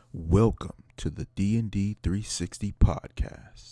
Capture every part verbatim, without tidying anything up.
Welcome to the D and D three sixty podcast.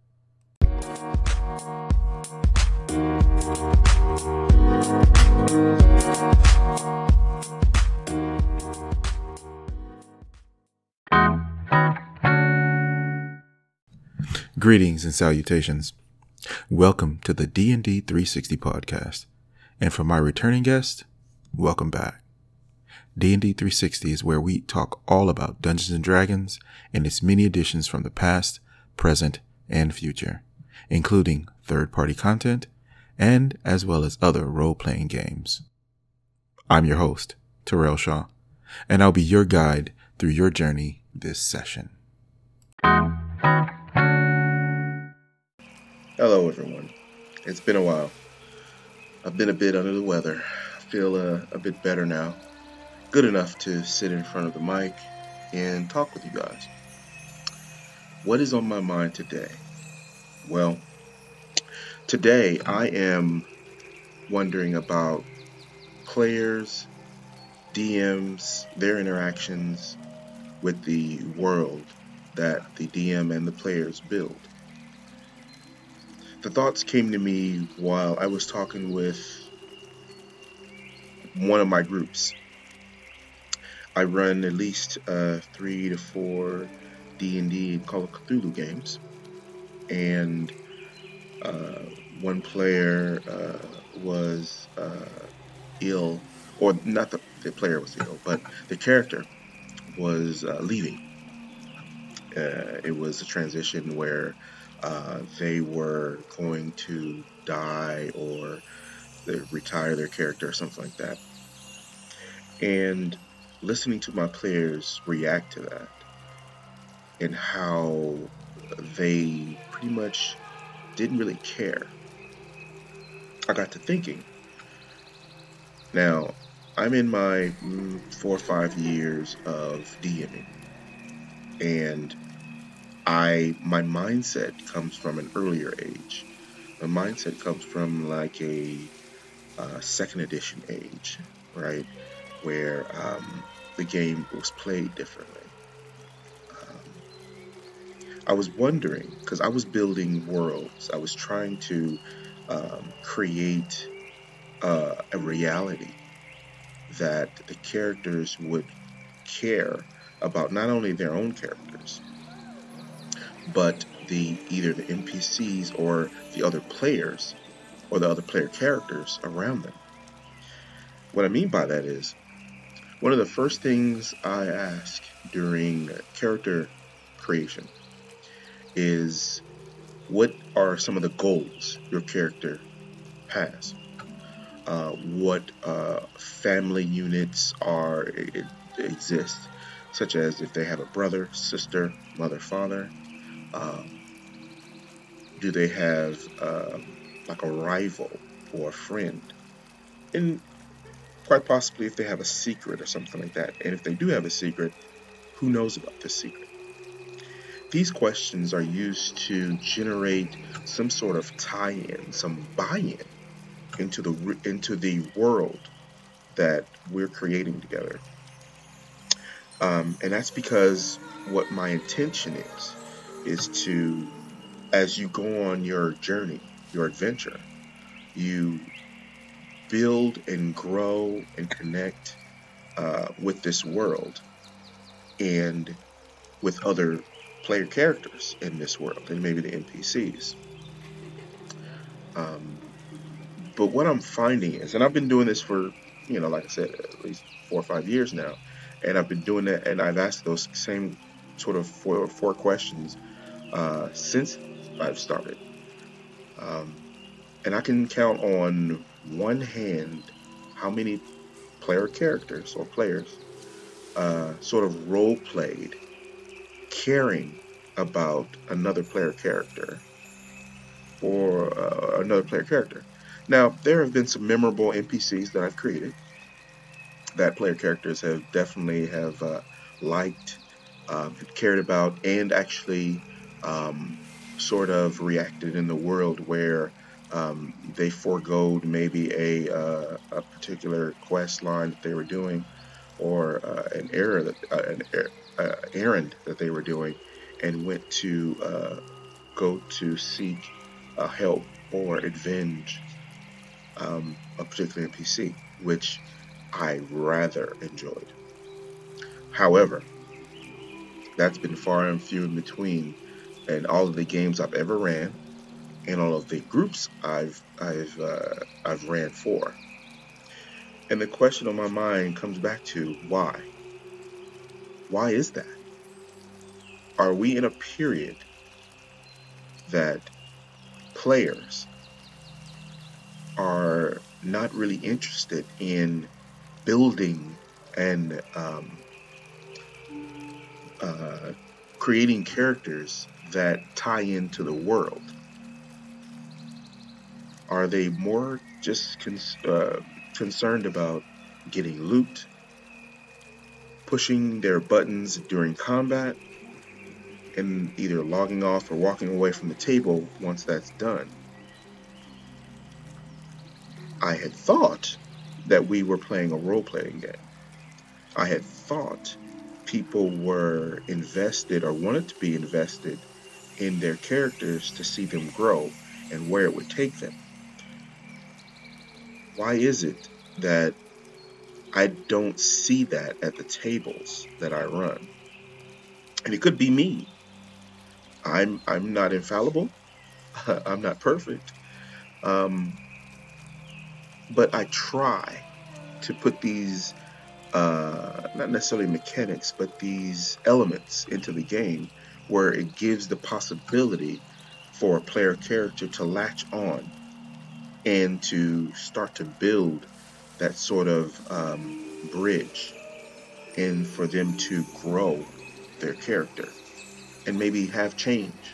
Greetings and salutations. Welcome to the D and D three sixty podcast. And for my returning guest, welcome back. D and D three sixty is where we talk all about Dungeons and Dragons and its many editions from the past, present, and future, including third-party content and as well as other role-playing games. I'm your host, Terrell Shaw, and I'll be your guide through your journey this session. Hello everyone. It's been a while. I've been a bit under the weather. I feel uh, a bit better now. Good enough to sit in front of the mic and talk with you guys. What is on my mind today? Well, today I am wondering about players, D Ms, their interactions with the world that the D M and the players build. The thoughts came to me while I was talking with one of my groups. I run at least uh, three to four D and D and Call of Cthulhu games, and uh, one player uh, was uh, ill, or not the, the player was ill, but the character was uh, leaving. Uh, it was a transition where uh, they were going to die or they retire their character or something like that. And listening to my players react to that and how they pretty much didn't really care, I got to thinking. Now, I'm in my mm, four or five years of DMing, and I my mindset comes from an earlier age. My mindset comes from like a uh, second edition age, right? Where um, the game was played differently. Um, I was wondering, because I was building worlds, I was trying to um, create uh, a reality that the characters would care about, not only their own characters, but the either the N P Cs or the other players or the other player characters around them. What I mean by that is, one of the first things I ask during character creation is, what are some of the goals your character has? Uh, what uh, family units are it, exist, such as if they have a brother, sister, mother, father. Um, do they have uh, like a rival or a friend? And quite possibly if they have a secret or something like that. And if they do have a secret, who knows about this secret? These questions are used to generate some sort of tie-in, some buy-in into the into the world that we're creating together. Um, and that's because what my intention is, is to, as you go on your journey, your adventure, you build and grow and connect uh, with this world and with other player characters in this world, and maybe the N P Cs. Um, but what I'm finding is, and I've been doing this for, you know, like I said, at least four or five years now, and I've been doing that, and I've asked those same sort of four, four questions uh, since I've started. Um, and I can count on one hand how many player characters or players uh, sort of role played caring about another player character or uh, another player character. Now, there have been some memorable N P Cs that I've created that player characters have definitely have uh, liked, um, cared about, and actually um, sort of reacted in the world where um, they foregoed maybe a, uh, a particular quest line that they were doing, or uh, an error that uh, an er, uh, errand that they were doing, and went to uh, go to seek uh, help or avenge um, a particular N P C, which I rather enjoyed. However, that's been far and few in between in all of the games I've ever ran and all of the groups I've I've uh, I've ran for. And the question on my mind comes back to why? Why is that? Are we in a period that players are not really interested in building and um, uh, creating characters that tie into the world? Are they more just cons- uh, concerned about getting loot, pushing their buttons during combat, and either logging off or walking away from the table once that's done? I had thought that we were playing a role playing game. I had thought people were invested or wanted to be invested in their characters to see them grow and where it would take them. Why is it that I don't see that at the tables that I run? And it could be me. I'm I'm not infallible. I'm not perfect. Um, but I try to put these uh, not necessarily mechanics, but these elements into the game where it gives the possibility for a player character to latch on and to start to build that sort of um, bridge and for them to grow their character and maybe have change.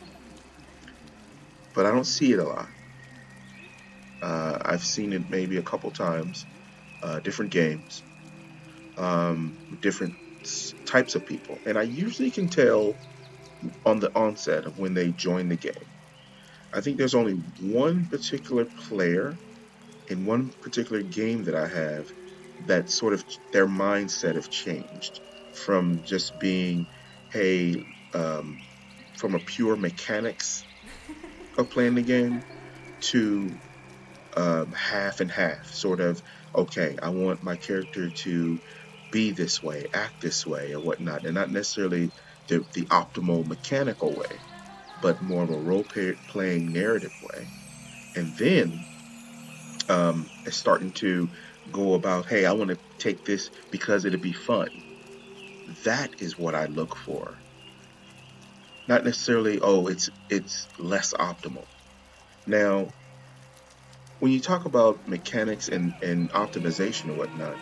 But I don't see it a lot. Uh, I've seen it maybe a couple times, uh, different games, um, different types of people. And I usually can tell on the onset of when they join the game. I think there's only one particular player in one particular game that I have that sort of their mindset have changed from just being, hey, um, from a pure mechanics of playing the game to um, half and half, sort of, okay, I want my character to be this way, act this way, or whatnot, and not necessarily the, the optimal mechanical way, but more of a role playing narrative way. And then um, it's starting to go about, hey, I want to take this because it'll be fun. That is what I look for. Not necessarily, oh, it's it's less optimal. Now, when you talk about mechanics and, and optimization and whatnot,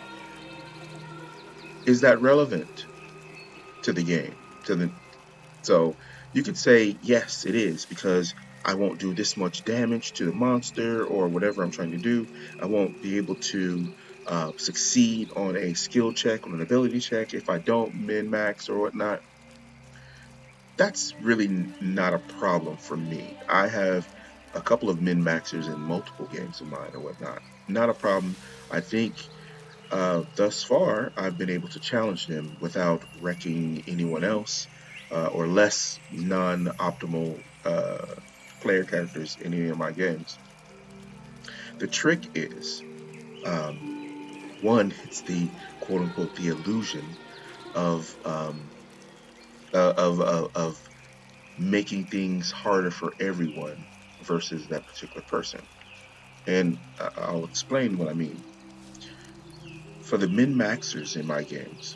is that relevant to the game? To the so you could say yes, it is, because I won't do this much damage to the monster or whatever I'm trying to do. I won't be able to uh, succeed on a skill check, on an ability check if I don't min max or whatnot. That's really n- not a problem for me. I have a couple of min maxers in multiple games of mine or whatnot. Not a problem. I think uh, thus far, I've been able to challenge them without wrecking anyone else uh, or less non-optimal uh, player characters in any of my games. The trick is, um, one, it's the quote unquote the illusion of um, uh, of, of of making things harder for everyone versus that particular person. And I- I'll explain what I mean. For the min maxers in my games,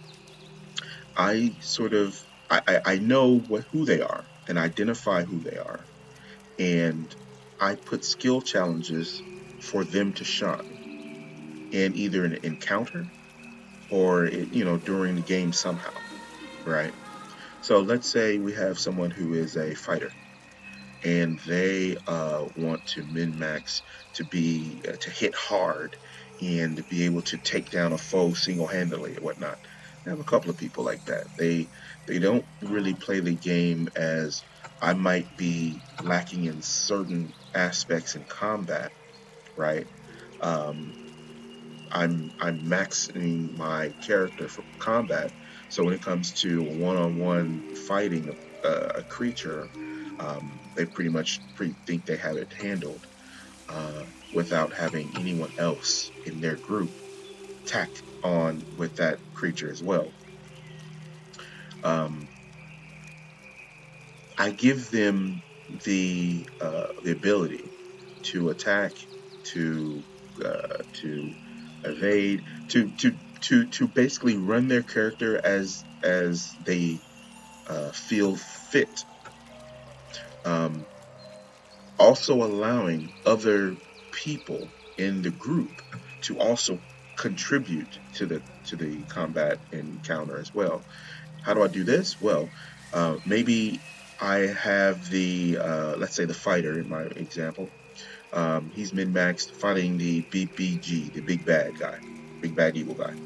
I sort of I, I I know what who they are and identify who they are, and I put skill challenges for them to shine in either an encounter or it, you know during the game somehow, right? So let's say we have someone who is a fighter and they uh, want to min max to be uh, to hit hard and to be able to take down a foe single handedly and whatnot. I have a couple of people like that. They they don't really play the game as I might be lacking in certain aspects in combat, right? Um, I'm I'm maxing my character for combat. So when it comes to one-on-one fighting a, a creature, um, they pretty much pretty think they have it handled uh, without having anyone else in their group tack on with that creature as well. Um, I give them the uh, the ability to attack, to uh, to evade, to to to to basically run their character as as they uh, feel fit. Um, Also allowing other people in the group to also contribute to the to the combat encounter as well. How do I do this? Well, uh, maybe I have the uh, let's say the fighter in my example. Um, he's min-maxed fighting the B B G, the big bad guy, big bad evil guy,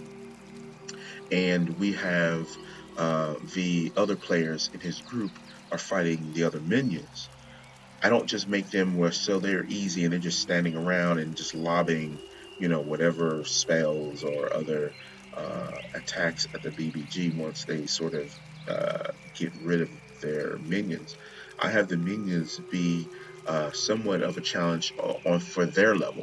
and we have uh, the other players in his group are fighting the other minions. I don't just make them where so they're easy and they're just standing around and just lobbing, you know, whatever spells or other uh, attacks at the B B G once they sort of uh, get rid of their minions. I have the minions be uh, somewhat of a challenge on for their level.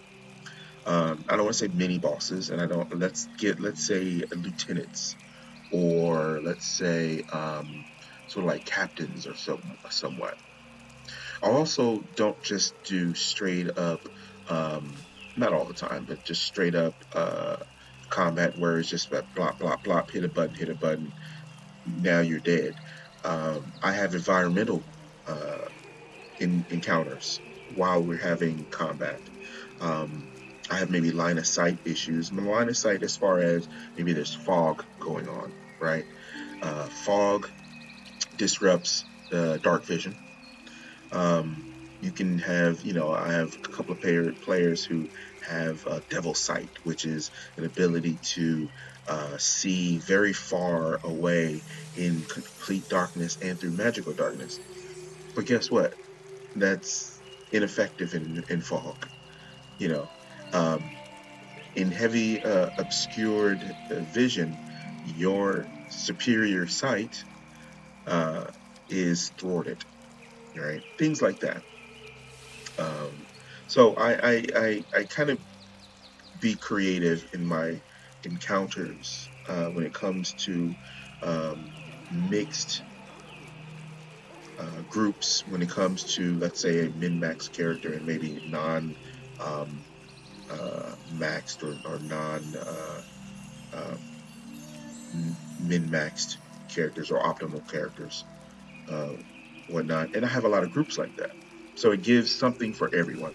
Um, I don't want to say mini bosses, and I don't. Let's get let's say lieutenants, or let's say um, sort of like captains or some somewhat. I also don't just do straight up, um, not all the time, but just straight up uh, combat where it's just about blop, blop, blop, hit a button, hit a button, now you're dead. Um, I have environmental uh, in, encounters while we're having combat. Um, I have maybe line of sight issues. My line of sight as far as maybe there's fog going on, right? Uh, fog disrupts the dark vision. Um, you can have, you know, I have a couple of player, players who have uh, Devil Sight, which is an ability to uh, see very far away in complete darkness and through magical darkness. But guess what? That's ineffective in, in fog, you know. Um, in heavy uh, obscured uh, vision, your superior sight uh, is thwarted, right? Things like that. Um, so I, I, I, I kind of be creative in my encounters uh, when it comes to um, mixed uh, groups, when it comes to, let's say, a min-max character and maybe non um, uh, maxed or, or non uh, uh, min-maxed characters or optimal characters, uh, whatnot. And I have a lot of groups like that. So it gives something for everyone.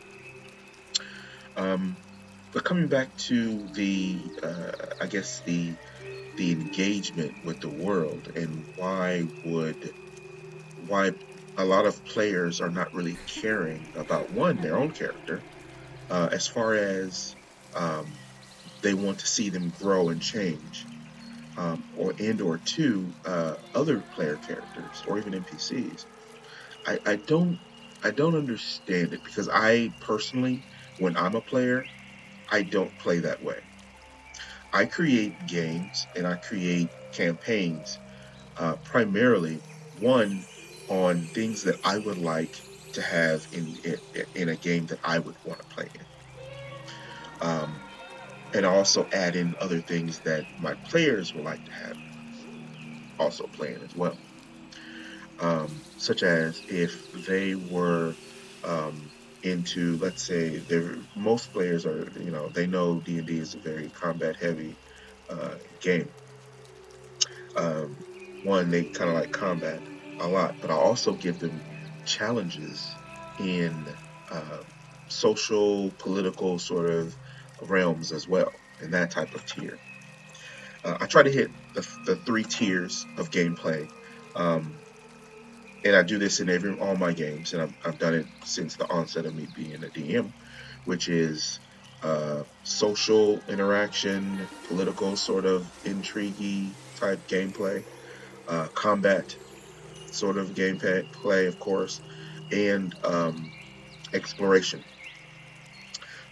Um, but coming back to the, uh, I guess the the engagement with the world and why would why a lot of players are not really caring about one their own character, uh, as far as um, they want to see them grow and change, um, or and or two uh, other player characters or even N P Cs. I, I don't I don't understand it because I personally, when I'm a player, I don't play that way. I create games and I create campaigns uh, primarily one on things that I would like to have in in, in a game that I would want to play in, um, and also add in other things that my players would like to have also playing as well. Um, such as if they were um, into, let's say, they're, most players are, you know, they know D and D is a very combat heavy uh, game. Um, one, they kind of like combat a lot, but I also give them challenges in uh, social, political sort of realms as well, in that type of tier. Uh, I try to hit the, the three tiers of gameplay. Um, and I do this in every all my games, and I've, I've done it since the onset of me being a D M, which is uh, social interaction, political sort of intrigue type gameplay, uh, combat sort of gameplay, play, of course, and um, exploration.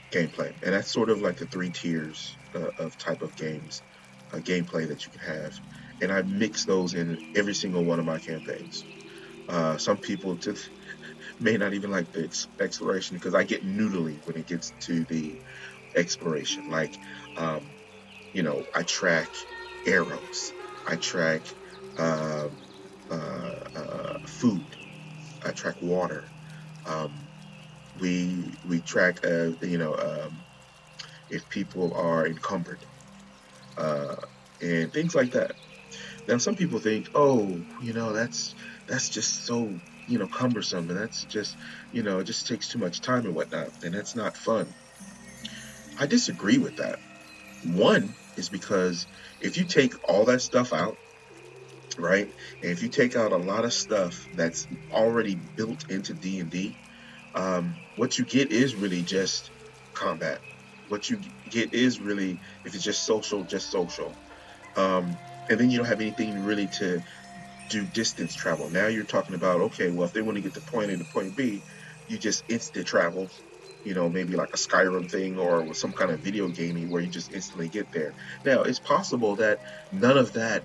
gameplay, and that's sort of like the three tiers uh, of type of games, uh, gameplay that you can have, and I mix those in every single one of my campaigns. Uh, some people just may not even like the ex- exploration because I get noodly when it gets to the exploration. Like, um, you know, I track arrows, I track uh, uh, uh, food, I track water. Um, we we track, uh, you know, um, if people are encumbered, uh, and things like that. Now, some people think, oh, you know, that's that's just so, you know, cumbersome, and that's just, you know, it just takes too much time and whatnot, and that's not fun. I disagree with that. One is because if you take all that stuff out, right, and if you take out a lot of stuff that's already built into D and D, um, what you get is really just combat. What you get is really, if it's just social, just social. Um, and then you don't have anything really to do distance travel. Now you're talking about, okay, well, if they want to get to point A to point B, you just instant travel, you know, maybe like a Skyrim thing or with some kind of video gaming where you just instantly get there. Now, it's possible that none of that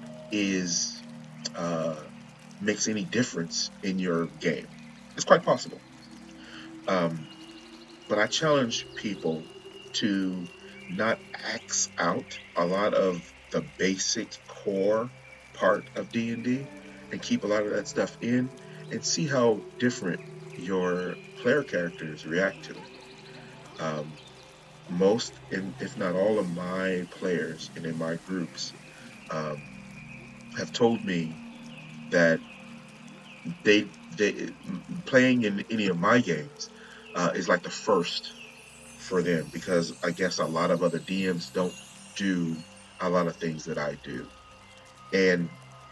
is uh, makes any difference in your game. It's quite possible. Um, but I challenge people to not X out a lot of the basic core part of D and D and D and keep a lot of that stuff in and see how different your player characters react to it. Um, most, if not all, of my players and in my groups um, have told me that they they playing in any of my games uh, is like the first for them because I guess a lot of other D Ms don't do a lot of things that I do. And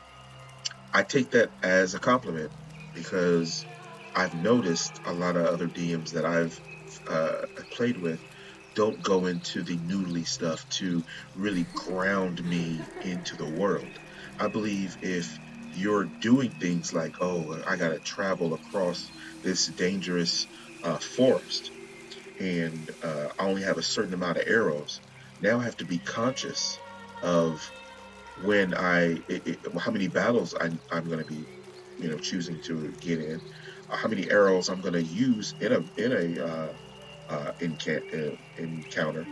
I take that as a compliment because I've noticed a lot of other D Ms that I've uh, played with don't go into the noodly stuff to really ground me into the world. I believe if you're doing things like, oh, I got to travel across this dangerous uh, forest and uh, I only have a certain amount of arrows. Now I have to be conscious of when I it, it, how many battles I, I'm going to be, you know, choosing to get in, uh, how many arrows I'm going to use in a in a uh, uh, enca- uh, encounter,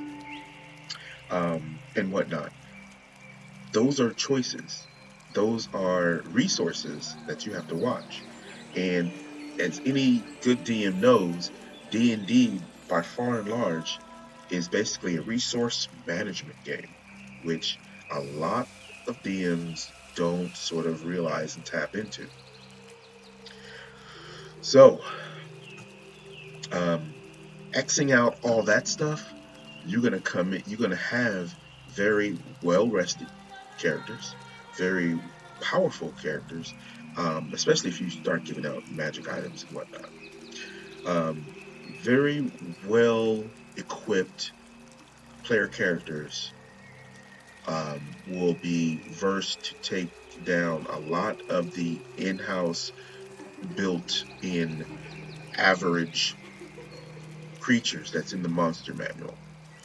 um, and whatnot. Those are choices. Those are resources that you have to watch. And as any good D M knows, D and D by far and large is basically a resource management game, which a lot of D Ms don't sort of realize and tap into. So, um, Xing out all that stuff, you're gonna come in, you're gonna have very well rested characters, very powerful characters, um, especially if you start giving out magic items and whatnot. Um, very well equipped player characters um, will be versed to take down a lot of the in-house built in average creatures that's in the monster manual.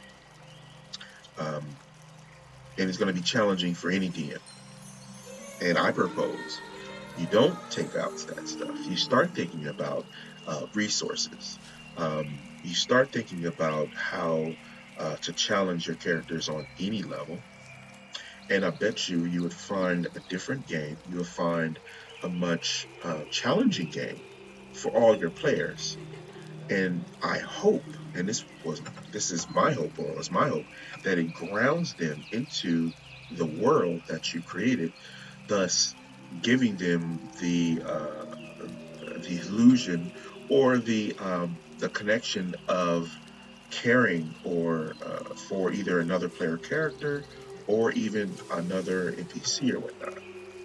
Um, and it's going to be challenging for any D M. And I propose you don't take out that stuff. You start thinking about uh, resources. Um, you start thinking about how uh, to challenge your characters on any level. And I bet you you would find a different game. You would find a much uh, challenging game for all your players. And I hope, and this was this is my hope, or was my hope, that it grounds them into the world that you created, thus giving them the uh, the illusion or the um, the connection of caring or uh, for either another player character or even another N P C or whatnot.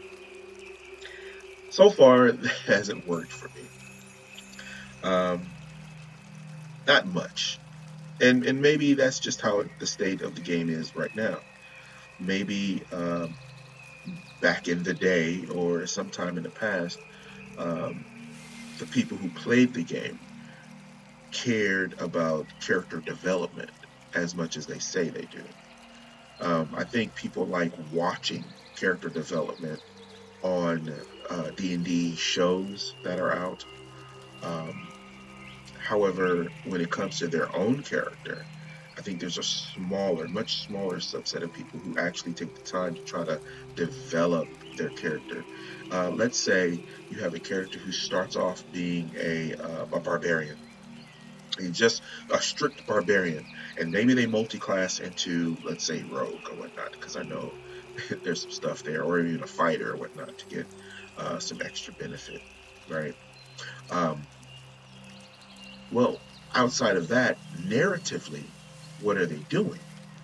So far, it hasn't worked for me. Um, not much. And and maybe that's just how the state of the game is right now. Maybe um, back in the day or sometime in the past, um, the people who played the game cared about character development as much as they say they do. Um, I think people like watching character development on uh, D and D shows that are out. Um, However, when it comes to their own character, I think there's a smaller, much smaller subset of people who actually take the time to try to develop their character. Uh, let's say you have a character who starts off being a, uh, a barbarian. He's just a strict barbarian, and maybe they multi-class into, let's say, rogue or whatnot, because I know there's some stuff there, or even a fighter or whatnot to get uh, some extra benefit, right? Um, well, outside of that, narratively, what are they doing?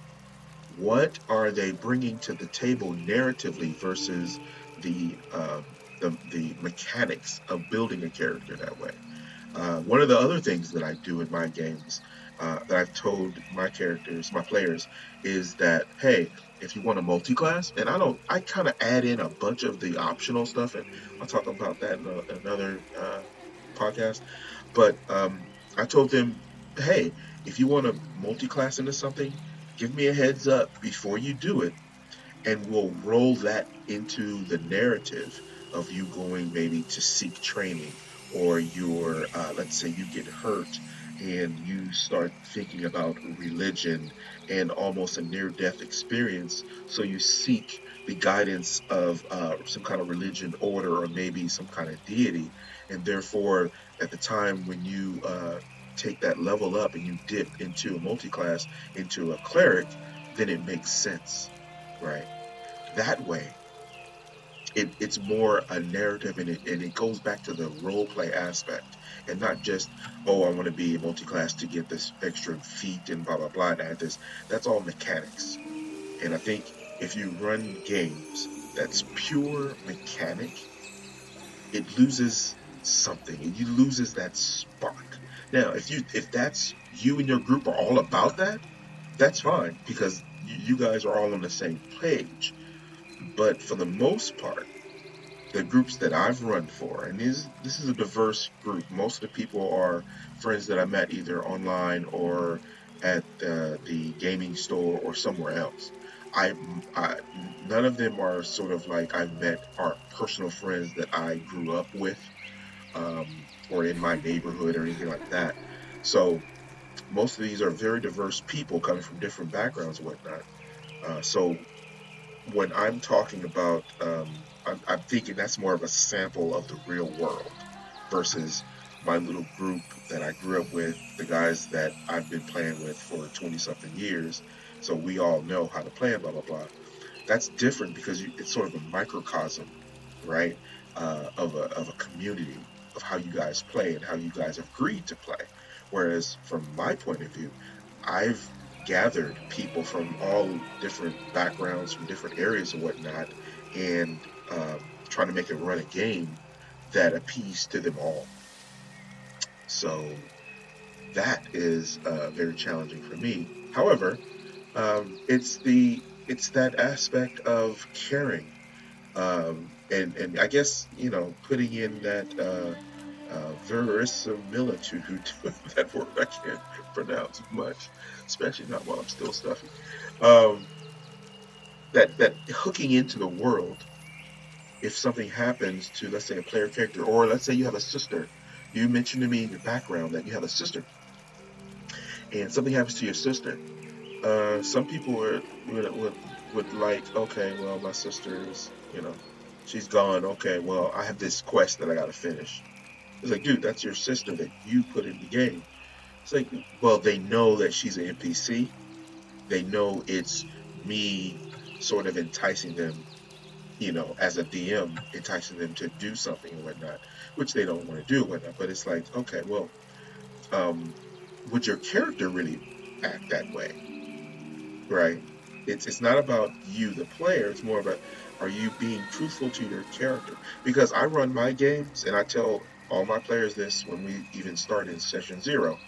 What are they bringing to the table narratively versus the um, the, the mechanics of building a character that way? Uh, one of the other things that I do in my games uh, that I've told my characters, my players, is that hey, if you want a multi-class, and I don't, I kind of add in a bunch of the optional stuff, and I'll talk about that in, a, in another uh, podcast. But um, I told them, hey, if you want to multi-class into something, give me a heads up before you do it, and we'll roll that into the narrative of you going maybe to seek training, or you're uh, let's say you get hurt and you start thinking about religion and almost a near-death experience, so you seek the guidance of uh, some kind of religion order or maybe some kind of deity, and therefore at the time when you uh, take that level up and you dip into a multi-class into a cleric, then it makes sense, right? That way, it, it's more a narrative, and it, and it goes back to the role play aspect, and not just, oh, I want to be multi-class to get this extra feat and blah blah blah and add this. That's all mechanics. And I think if you run games that's pure mechanic, it loses something. It loses that spark. Now, if you if that's you and your group are all about that, that's fine, because you guys are all on the same page. But for the most part, the groups that I've run for, and this this is a diverse group. Most of the people are friends that I met either online or at uh, the gaming store or somewhere else. I, I None of them are sort of like I've met are personal friends that I grew up with, um, or in my neighborhood or anything like that. So most of these are very diverse people coming from different backgrounds and whatnot. Uh, so when I'm talking about, um, I'm, I'm thinking that's more of a sample of the real world versus my little group that I grew up with, the guys that I've been playing with for twenty something years. So we all know how to play, blah, blah, blah. That's different because you, it's sort of a microcosm, right? Uh, of a, of a community of how you guys play and how you guys have agreed to play. Whereas from my point of view, I've gathered people from all different backgrounds, from different areas and whatnot, and um, trying to make it run a game that appeals to them all. So that is uh, very challenging for me. However, um, it's the it's that aspect of caring, um, and and I guess you know putting in that uh, uh, verisimilitude. That word I can't pronounce much, especially not while I'm still stuffy. Um, that that hooking into the world. If something happens to, let's say, a player character, or let's say you have a sister, you mentioned to me in your background that you have a sister, and something happens to your sister. Uh, some people would, would would would like, okay, well, my sister is, you know, she's gone. Okay, well, I have this quest that I gotta finish. It's like, dude, that's your sister that you put in the game. It's like, well, they know that she's an N P C. They know it's me sort of enticing them, you know, as a D M, enticing them to do something and whatnot, which they don't want to do and whatnot. But it's like, okay, well, um, would your character really act that way, right? It's it's not about you, the player. It's more about, are you being truthful to your character? Because I run my games and I tell all my players this when we even start in session zero.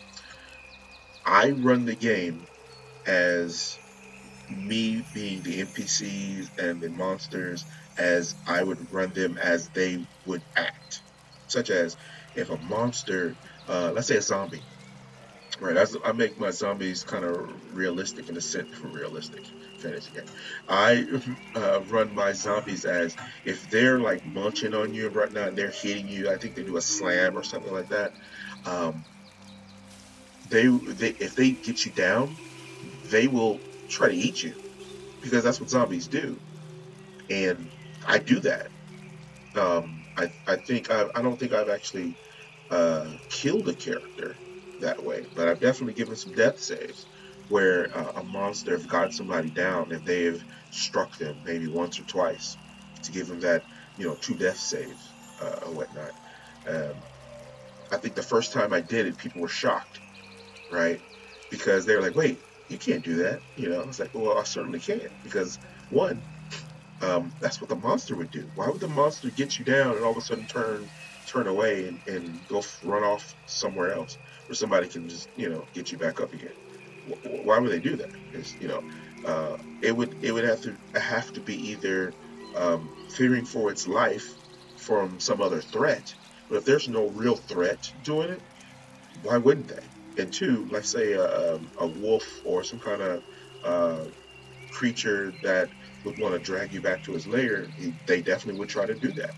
I run the game as me being the N P Cs and the monsters as I would run them as they would act. Such as if a monster, uh, let's say a zombie, Right. That's, I make my zombies kind of realistic in a sense for realistic fantasy game. I uh, run my zombies as if they're like munching on you right now and they're hitting you. I think they do a slam or something like that. Um, they, they if they get you down, they will try to eat you because that's what zombies do. And I do that. Um, I I think I I don't think I've actually uh, killed a character that way, but I've definitely given some death saves where uh, a monster have gotten somebody down and they've struck them maybe once or twice to give them that, you know, true death saves uh, and whatnot. Um, I think the first time I did it, people were shocked, right? Because they're like, "Wait, you can't do that." You know, I was like, "Well, I certainly can," because one, um, that's what the monster would do. Why would the monster get you down and all of a sudden turn turn away and, and go f- run off somewhere else where somebody can just, you know, get you back up again? Wh- Why would they do that? It's, you know, uh, it would it would have to have to be either um, fearing for its life from some other threat. But if there's no real threat doing it, why wouldn't they? And two, let's say a, um, a wolf or some kind of uh, creature that would want to drag you back to his lair, he, they definitely would try to do that.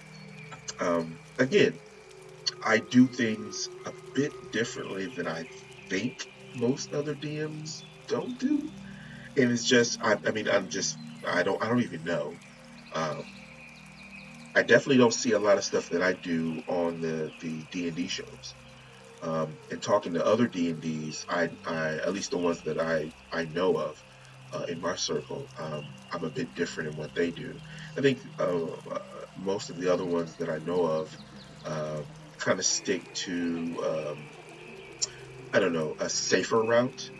Um, again, I do things a bit differently than I think most other D Ms don't do, and it's just I, I mean I'm just I don't I don't even know. Um, I definitely don't see a lot of stuff that I do on the the D and D shows. Um, and talking to other D and Ds, I, I at least the ones that I I know of uh, in my circle, um, I'm a bit different in what they do. I think uh, uh, most of the other ones that I know of uh, kind of stick to um, I don't know, a safer route.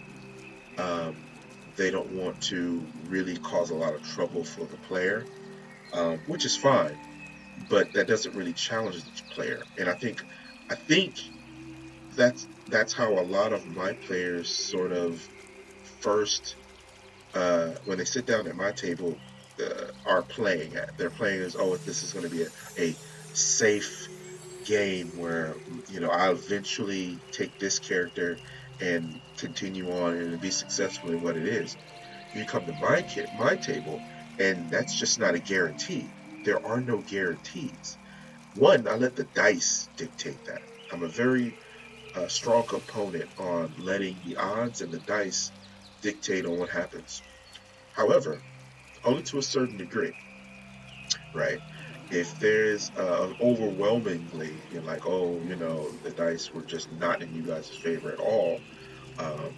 Um, they don't want to really cause a lot of trouble for the player, um, which is fine, but that doesn't really challenge the player. And I think I think that's that's how a lot of my players sort of first uh, when they sit down at my table uh, are playing at. They're playing as, oh, this is going to be a, a safe game where you know I'll eventually take this character and continue on and be successful in what it is. You come to my kit, my table, and that's just not a guarantee. There are no guarantees. One, I let the dice dictate that. I'm a very uh, strong component on letting the odds and the dice dictate on what happens. However, only to a certain degree, right? If there's uh, overwhelmingly, you're like, oh, you know, the dice were just not in you guys' favor at all, um,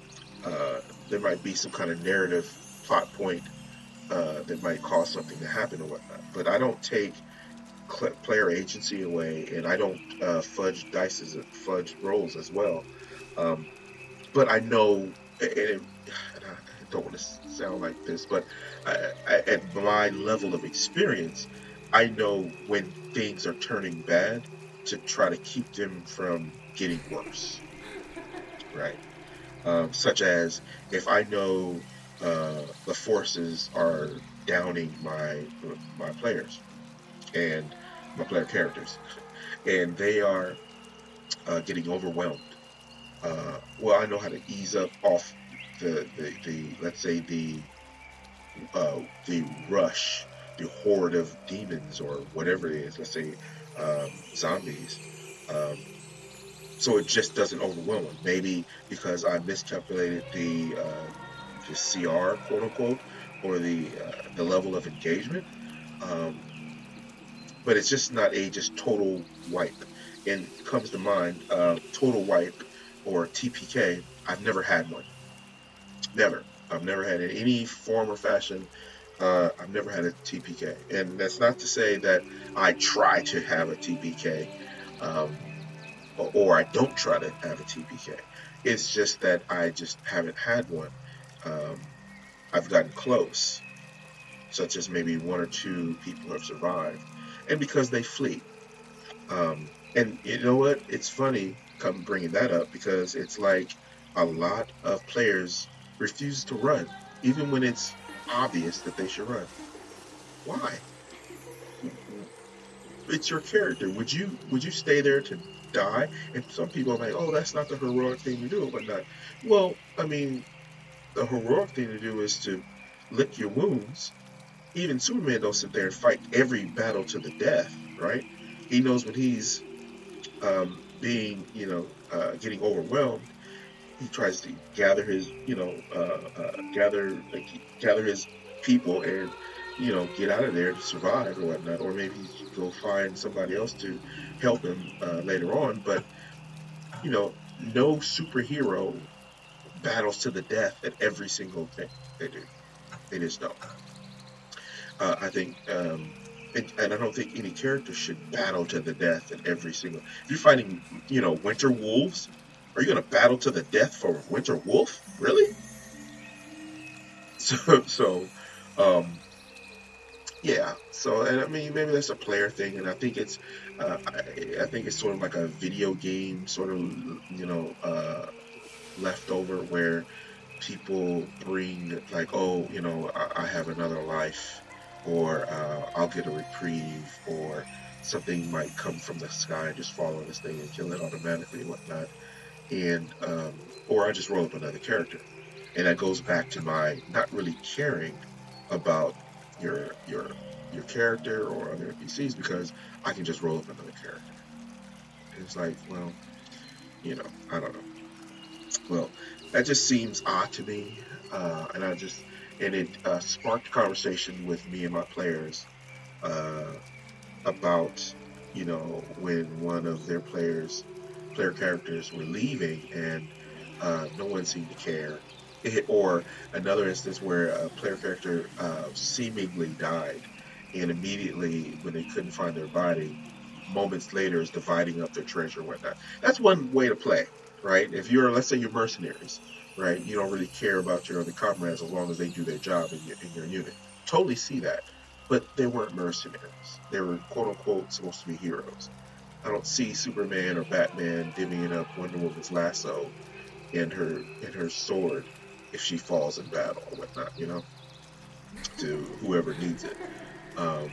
uh, there might be some kind of narrative plot point uh, that might cause something to happen or whatnot. But I don't take cl- player agency away, and I don't uh, fudge dice, fudge rolls as well. Um, but I know, and, it, and I don't want to sound like this, but I, I, at my level of experience, I know when things are turning bad to try to keep them from getting worse, right? Um, such as if I know uh, the forces are downing my my players and my player characters, and they are uh, getting overwhelmed. Uh, well, I know how to ease up off the the, the let's say the uh, the rush, the horde of demons or whatever it is. Let's say um, zombies. Um, so it just doesn't overwhelm them. Maybe because I miscalculated the uh, the C R, quote unquote, or the uh, the level of engagement. Um, but it's just not a just total wipe. And it comes to mind, uh, total wipe or T P K. I've never had one. Never. I've never had it in any form or fashion. Uh, I've never had a T P K, and that's not to say that I try to have a T P K, um, or, or I don't try to have a T P K. It's just that I just haven't had one. Um, I've gotten close, such as maybe one or two people have survived, and because they flee. Um, and you know what? It's funny come bringing that up because it's like a lot of players refuse to run, even when it's obvious that they should run. Why? it's your character. Would you would you stay there to die? And some people are like, oh, that's not the heroic thing to do, and whatnot. Well, I mean, the heroic thing to do is to lick your wounds. Even Superman don't sit there and fight every battle to the death, right? He knows when he's um, being, you know, uh, getting overwhelmed. He tries to gather his, you know, uh, uh, gather like, gather his people and, you know, get out of there to survive or whatnot. Or maybe go find somebody else to help him uh, later on. But you know, no superhero battles to the death at every single thing they do. They just don't. Uh, I think, um, and, and I don't think any character should battle to the death in every single. If you're fighting, you know, winter wolves, are you going to battle to the death for winter wolf? Really? So, so, um, yeah. So, and I mean, maybe that's a player thing, and I think it's, uh, I, I think it's sort of like a video game sort of, you know, uh, leftover where people bring like, oh, you know, I, I have another life, or uh, I'll get a reprieve, or something might come from the sky and just fall on this thing and kill it automatically and whatnot, and um, or I just roll up another character, and that goes back to my not really caring about your your your character or other N P Cs because I can just roll up another character. It's like, well, you know, I don't know. Well, that just seems odd to me, uh, and I just and it uh, sparked conversation with me and my players uh, about, you know, when one of their players player characters were leaving and uh, no one seemed to care, it, or another instance where a player character uh, seemingly died, and immediately when they couldn't find their body, moments later is dividing up their treasure and whatnot. That's one way to play, right? If you're, let's say you're mercenaries, right? You don't really care about your other comrades as long as they do their job in your, in your unit. Totally see that. But they weren't mercenaries. They were quote unquote supposed to be heroes. I don't see Superman or Batman divvying up Wonder Woman's lasso and her and her sword if she falls in battle or whatnot, you know, to whoever needs it. Um,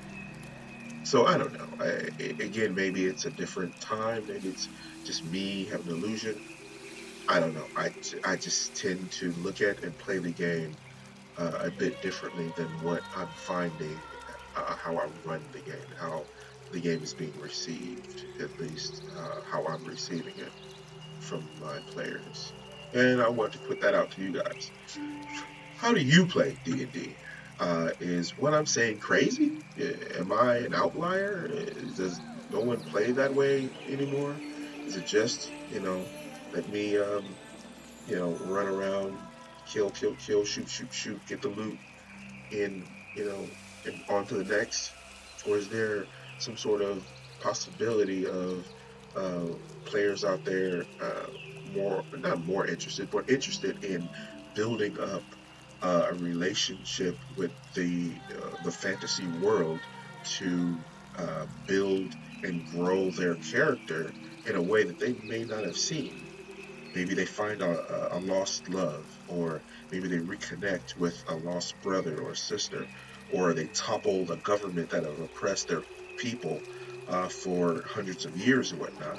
So I don't know. I, again, maybe it's a different time. Maybe it's just me having an illusion. I don't know. I, I just tend to look at and play the game uh, a bit differently than what I'm finding, uh, how I run the game, how the game is being received, at least uh, how I'm receiving it from my players. And I want to put that out to you guys. How do you play D and D? Uh, is what I'm saying crazy? Am I an outlier? Does no one play that way anymore? Is it just, you know, let me, um, you know, run around, kill, kill, kill, shoot, shoot, shoot, get the loot, and, you know, and on to the next? Or is there some sort of possibility of uh, players out there uh, more, not more interested, but interested in building up uh, a relationship with the uh, the fantasy world to uh, build and grow their character in a way that they may not have seen. Maybe they find a, a lost love, or maybe they reconnect with a lost brother or sister, or they topple the government that have oppressed their people uh, for hundreds of years and whatnot.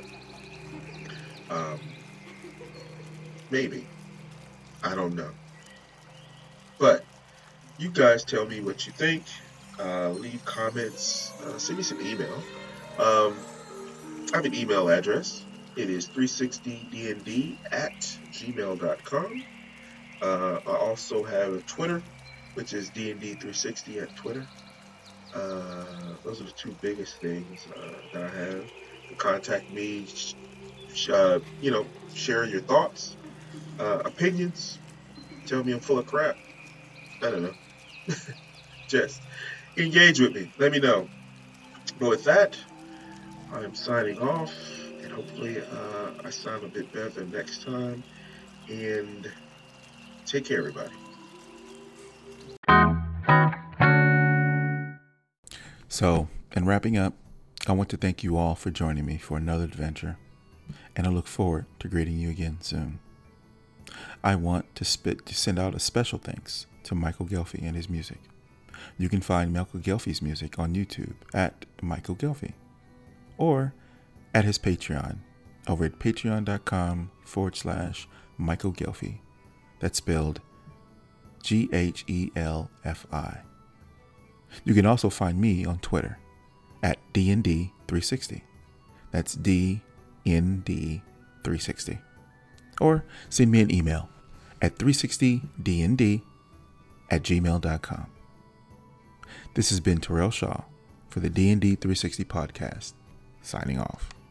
Um, maybe. I don't know. But you guys tell me what you think. Uh, leave comments. Uh, send me some email. Um, I have an email address. It is three sixty D N D at gmail dot com. Uh, I also have Twitter, which is D N D three sixty at Twitter. Uh, those are the two biggest things uh, that I have. To contact me, sh- uh, you know, share your thoughts, uh, opinions. Tell me I'm full of crap. I don't know. Just engage with me. Let me know. But with that, I'm signing off, and hopefully uh, I sound a bit better next time. And take care, everybody. So, in wrapping up, I want to thank you all for joining me for another adventure, and I look forward to greeting you again soon. I want to spit to send out a special thanks to Michael Gelfi and his music. You can find Michael Gelfie's music on YouTube at Michael Gelfie, or at his Patreon over at patreon.com forward slash Michael Gelfie. That's spelled G H E L F I. You can also find me on Twitter at D N D three sixty. That's D N D three sixty. Or send me an email at three sixty D N D at gmail dot com. This has been Terrell Shaw for the D and D three sixty podcast, signing off.